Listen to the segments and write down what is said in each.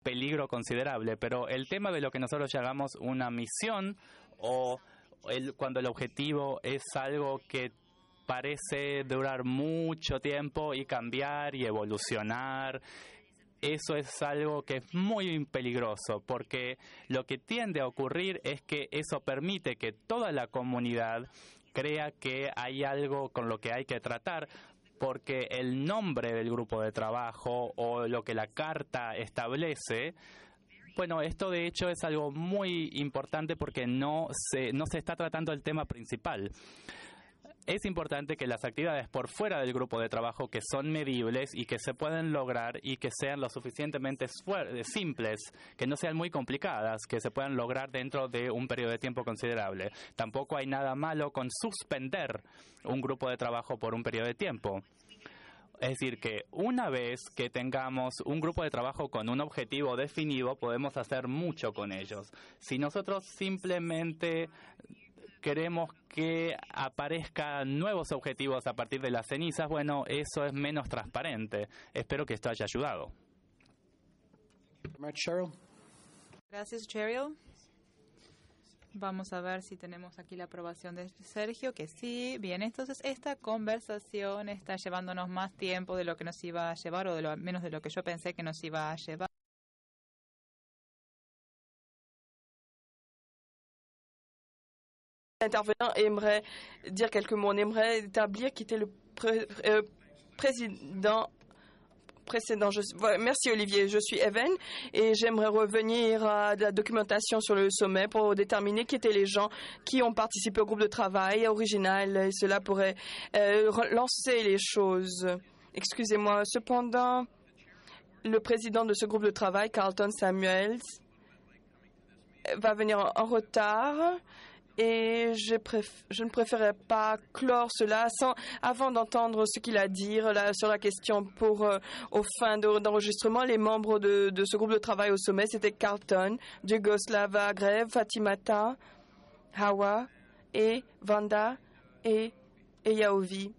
peligro considerable, pero el tema de lo que nosotros llamamos una misión o cuando el objetivo es algo que parece durar mucho tiempo y cambiar y evolucionar, eso es algo que es muy peligroso, porque lo que tiende a ocurrir es que eso permite que toda la comunidad crea que hay algo con lo que hay que tratar, porque el nombre del grupo de trabajo o lo que la carta establece, bueno, esto de hecho es algo muy importante porque no se está tratando el tema principal. Es importante que las actividades por fuera del grupo de trabajo que son medibles y que se pueden lograr y que sean lo suficientemente simples, que no sean muy complicadas, que se puedan lograr dentro de un periodo de tiempo considerable. Tampoco hay nada malo con suspender un grupo de trabajo por un periodo de tiempo. Es decir, que una vez que tengamos un grupo de trabajo con un objetivo definido, podemos hacer mucho con ellos. Si nosotros simplemente queremos que aparezcan nuevos objetivos a partir de las cenizas, bueno, eso es menos transparente. Espero que esto haya ayudado. Gracias, Cheryl. Vamos a ver si tenemos aquí la aprobación de Sergio, que sí. Bien, entonces esta conversación está llevándonos más tiempo de lo que nos iba a llevar, o de lo menos de lo que yo pensé que nos iba a llevar. Intervenant aimerait dire quelques mots. On aimerait établir qui était le président précédent. Merci Olivier, je suis Evan et j'aimerais revenir à la documentation sur le sommet pour déterminer qui étaient les gens qui ont participé au groupe de travail original et cela pourrait lancer les choses. Excusez-moi, cependant, le président de ce groupe de travail, Carlton Samuels, va venir en retard. Et je ne préférais pas clore cela avant d'entendre ce qu'il a à dire sur la question aux fins d'enregistrement. Les membres de ce groupe de travail au sommet, c'était Carlton, Dugoslava Greve, Fatimata, Hawa et Vanda et Yaovi.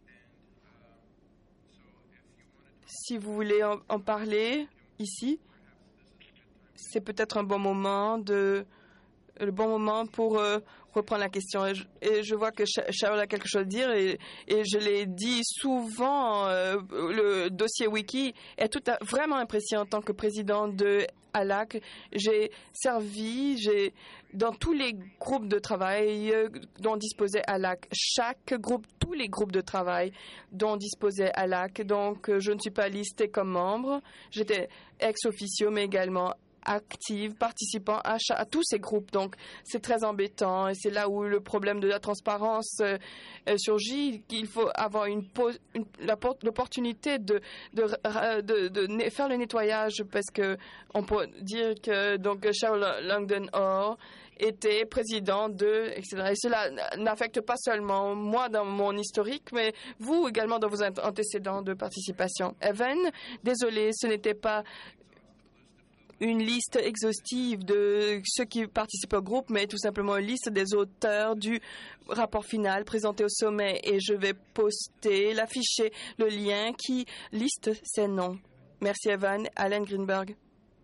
Si vous voulez en parler ici, c'est peut-être un bon moment le bon moment pour reprendre la question. Et je vois que Cheryl a quelque chose à dire et je l'ai dit souvent, le dossier Wiki est vraiment impressionnant. En tant que président de ALAC, j'ai servi dans tous les groupes de travail dont disposait ALAC. Tous les groupes de travail dont disposait ALAC. Donc, je ne suis pas listée comme membre. J'étais ex-officio, mais également active, participant à tous ces groupes. Donc, c'est très embêtant et c'est là où le problème de la transparence surgit. Il faut avoir l'opportunité de faire le nettoyage parce que on peut dire que donc Cheryl Langdon Orr était président etc. Et cela n'affecte pas seulement moi dans mon historique, mais vous également dans vos antécédents de participation. Evan, désolé, ce n'était pas une liste exhaustive de ceux qui participent au groupe, mais tout simplement une liste des auteurs du rapport final présenté au sommet. Et je vais l'afficher, le lien qui liste ces noms. Merci Evan. Alan Greenberg.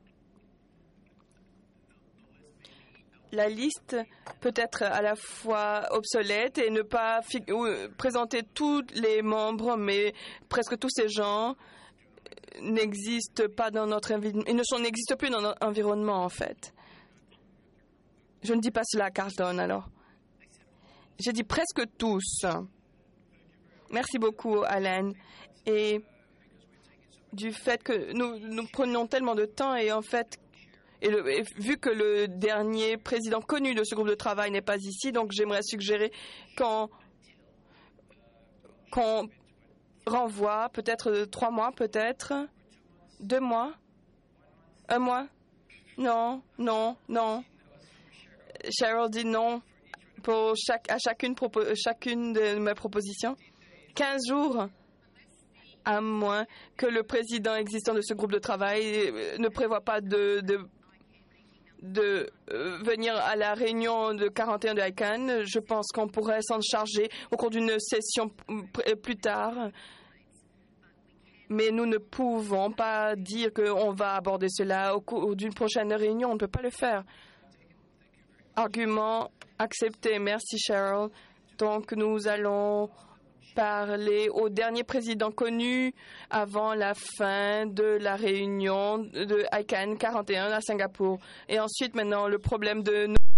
La liste peut être à la fois obsolète et ne pas présenter tous les membres, mais presque tous ces gens n'existent pas dans n'existent plus dans notre environnement, en fait. Je ne dis pas cela à Carlton, alors. J'ai dit presque tous. Merci beaucoup, Alan. Et du fait que nous prenons tellement de temps et en fait, vu que le dernier président connu de ce groupe de travail n'est pas ici, donc j'aimerais suggérer qu'on renvoie peut-être 3 mois, peut-être 2 mois, 1 mois. Non. Cheryl dit non pour chacune de mes propositions. 15 jours, à moins que le président existant de ce groupe de travail ne prévoit pas de venir à la réunion de 41 de ICANN. Je pense qu'on pourrait s'en charger au cours d'une session plus tard. Mais nous ne pouvons pas dire qu'on va aborder cela au cours d'une prochaine réunion. On ne peut pas le faire. Argument accepté. Merci, Cheryl. Donc, nous allons parler au dernier président connu avant la fin de la réunion de ICANN 41 à Singapour. Et ensuite, maintenant, le problème de